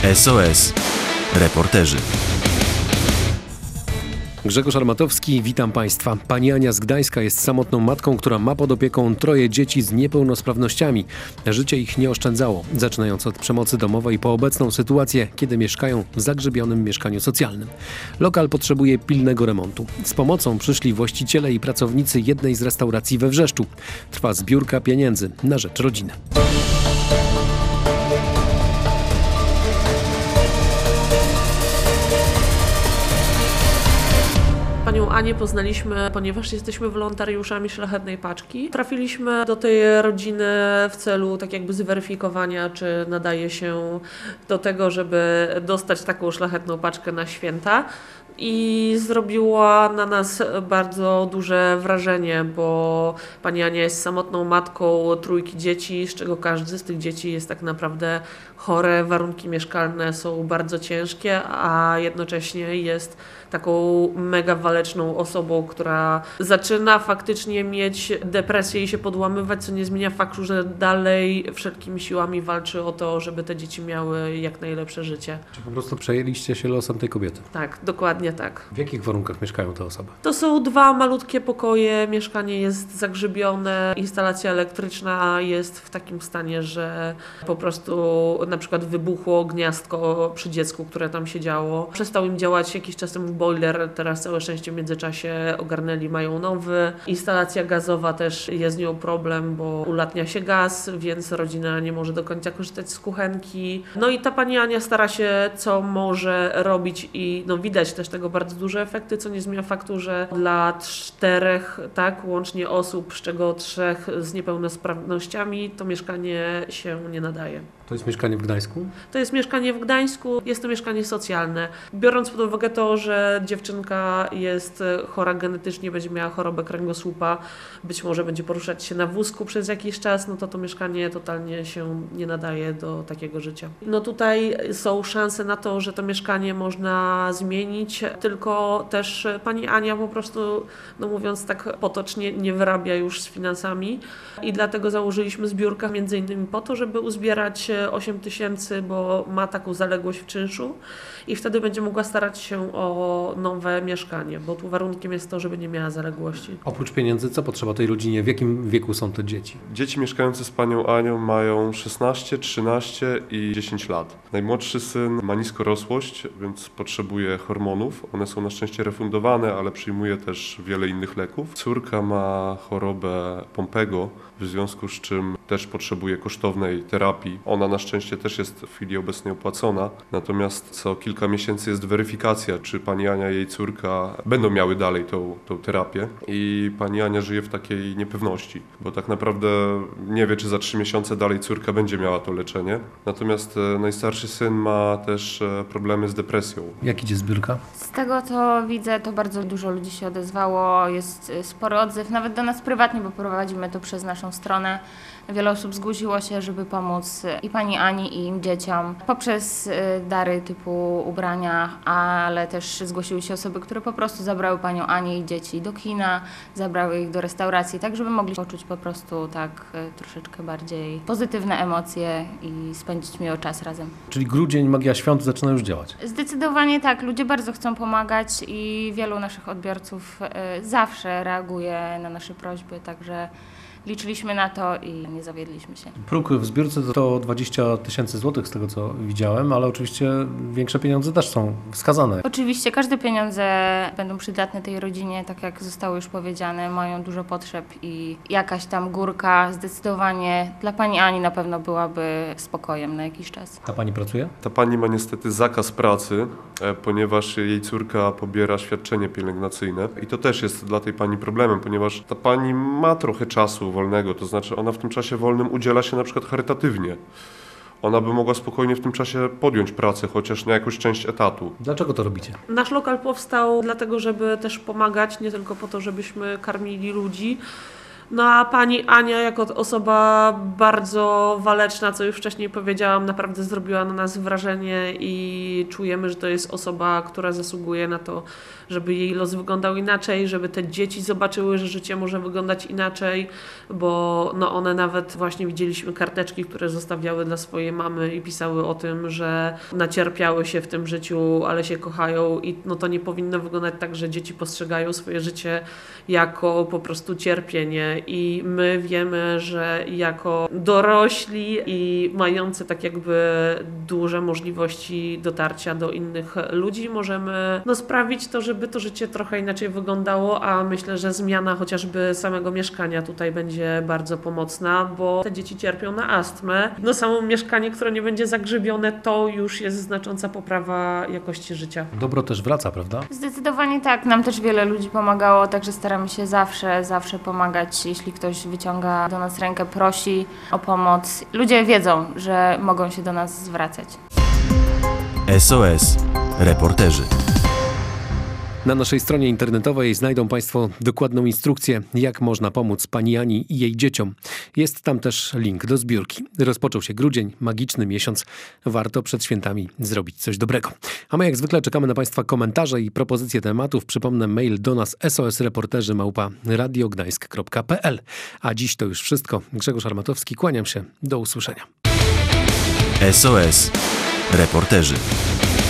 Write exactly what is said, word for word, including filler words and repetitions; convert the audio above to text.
S O S. Reporterzy. Grzegorz Armatowski, witam Państwa. Pani Ania z Gdańska jest samotną matką, która ma pod opieką troje dzieci z niepełnosprawnościami. Życie ich nie oszczędzało, zaczynając od przemocy domowej po obecną sytuację, kiedy mieszkają w zagrzebionym mieszkaniu socjalnym. Lokal potrzebuje pilnego remontu. Z pomocą przyszli właściciele i pracownicy jednej z restauracji we Wrzeszczu. Trwa zbiórka pieniędzy na rzecz rodziny. Panią Anię poznaliśmy, ponieważ jesteśmy wolontariuszami Szlachetnej Paczki. Trafiliśmy do tej rodziny w celu tak jakby zweryfikowania, czy nadaje się do tego, żeby dostać taką szlachetną paczkę na święta. I zrobiła na nas bardzo duże wrażenie, bo pani Ania jest samotną matką trójki dzieci, z czego każdy z tych dzieci jest tak naprawdę chore, warunki mieszkalne są bardzo ciężkie, a jednocześnie jest taką mega waleczną osobą, która zaczyna faktycznie mieć depresję i się podłamywać, co nie zmienia faktu, że dalej wszelkimi siłami walczy o to, żeby te dzieci miały jak najlepsze życie. Czy po prostu przejęliście się losem tej kobiety? Tak, dokładnie tak. W jakich warunkach mieszkają te osoby? To są dwa malutkie pokoje, mieszkanie jest zagrzebione, instalacja elektryczna jest w takim stanie, że po prostu na przykład wybuchło gniazdko przy dziecku, które tam siedziało. Przestał im działać jakiś czas temu boiler, teraz całe szczęście w międzyczasie ogarnęli, mają nowy. Instalacja gazowa też jest z nią problem, bo ulatnia się gaz, więc rodzina nie może do końca korzystać z kuchenki. No i ta pani Ania stara się co może robić i no widać też tego bardzo duże efekty, co nie zmienia faktu, że dla czterech, tak, łącznie osób, z czego trzech z niepełnosprawnościami, to mieszkanie się nie nadaje. To jest mieszkanie w Gdańsku? To jest mieszkanie w Gdańsku, jest to mieszkanie socjalne. Biorąc pod uwagę to, że dziewczynka jest chora genetycznie, będzie miała chorobę kręgosłupa, być może będzie poruszać się na wózku przez jakiś czas, no to to mieszkanie totalnie się nie nadaje do takiego życia. No tutaj są szanse na to, że to mieszkanie można zmienić, tylko też pani Ania po prostu, no mówiąc tak potocznie, nie wyrabia już z finansami i dlatego założyliśmy zbiórkę między innymi po to, żeby uzbierać osiem tysięcy, bo ma taką zaległość w czynszu i wtedy będzie mogła starać się o nowe mieszkanie, bo tu warunkiem jest to, żeby nie miała zaległości. Oprócz pieniędzy, co potrzeba tej rodzinie? W jakim wieku są te dzieci? Dzieci mieszkające z panią Anią mają szesnaście, trzynaście i dziesięć lat. Najmłodszy syn ma niskorosłość, więc potrzebuje hormonów. One są na szczęście refundowane, ale przyjmuje też wiele innych leków. Córka ma chorobę Pompego, w związku z czym też potrzebuje kosztownej terapii. Ona na szczęście też jest w chwili obecnej opłacona, natomiast co kilka miesięcy jest weryfikacja, czy pani Ania i jej córka będą miały dalej tą, tą terapię i pani Ania żyje w takiej niepewności, bo tak naprawdę nie wie, czy za trzy miesiące dalej córka będzie miała to leczenie. Natomiast najstarszy syn ma też problemy z depresją. Jak idzie zbiórka? Z tego co widzę, to bardzo dużo ludzi się odezwało, jest spory odzew, nawet do nas prywatnie, bo prowadzimy to przez naszą stronę. Wiele osób zgłosiło się, żeby pomóc i pani Ani, i im dzieciom poprzez dary typu ubrania, ale też zgłosiły się osoby, które po prostu zabrały panią Anię i dzieci do kina, zabrały ich do restauracji, tak żeby mogli poczuć po prostu tak troszeczkę bardziej pozytywne emocje i spędzić miło czas razem. Czyli grudzień, magia świąt zaczyna już działać? Zdecydowanie tak, ludzie bardzo chcą pomagać i wielu naszych odbiorców zawsze reaguje na nasze prośby, także liczyliśmy na to i nie zawiedliśmy się. Próg w zbiórce to dwadzieścia tysięcy złotych z tego co widziałem, ale oczywiście większe pieniądze też są wskazane. Oczywiście każde pieniądze będą przydatne tej rodzinie, tak jak zostało już powiedziane, mają dużo potrzeb i jakaś tam górka zdecydowanie dla pani Ani na pewno byłaby spokojem na jakiś czas. Ta pani pracuje? Ta pani ma niestety zakaz pracy, ponieważ jej córka pobiera świadczenie pielęgnacyjne i to też jest dla tej pani problemem, ponieważ ta pani ma trochę czasu wolnego, to znaczy ona w tym czasie wolnym udziela się na przykład charytatywnie. Ona by mogła spokojnie w tym czasie podjąć pracę, chociaż na jakąś część etatu. Dlaczego to robicie? Nasz lokal powstał dlatego, żeby też pomagać, nie tylko po to, żebyśmy karmili ludzi, No a pani Ania jako osoba bardzo waleczna, co już wcześniej powiedziałam, naprawdę zrobiła na nas wrażenie i czujemy, że to jest osoba, która zasługuje na to, żeby jej los wyglądał inaczej, żeby te dzieci zobaczyły, że życie może wyglądać inaczej, bo no one nawet właśnie widzieliśmy karteczki, które zostawiały dla swojej mamy i pisały o tym, że nacierpiały się w tym życiu, ale się kochają i no to nie powinno wyglądać tak, że dzieci postrzegają swoje życie jako po prostu cierpienie i my wiemy, że jako dorośli i mający tak jakby duże możliwości dotarcia do innych ludzi możemy no sprawić to, żeby to życie trochę inaczej wyglądało, a myślę, że zmiana chociażby samego mieszkania tutaj będzie bardzo pomocna, bo te dzieci cierpią na astmę. No samo mieszkanie, które nie będzie zagrzybione, to już jest znacząca poprawa jakości życia. Dobro też wraca, prawda? Zdecydowanie tak. Nam też wiele ludzi pomagało, także staramy się zawsze, zawsze pomagać. Jeśli ktoś wyciąga do nas rękę, prosi o pomoc. Ludzie wiedzą, że mogą się do nas zwracać. S O S. Reporterzy. Na naszej stronie internetowej znajdą Państwo dokładną instrukcję, jak można pomóc pani Ani i jej dzieciom. Jest tam też link do zbiórki. Rozpoczął się grudzień, magiczny miesiąc. Warto przed świętami zrobić coś dobrego. A my jak zwykle czekamy na Państwa komentarze i propozycje tematów. Przypomnę, mail do nas sosreporterzy małpa radiogdańsk kropka p l. A dziś to już wszystko. Grzegorz Armatowski, kłaniam się. Do usłyszenia. S O S. Reporterzy.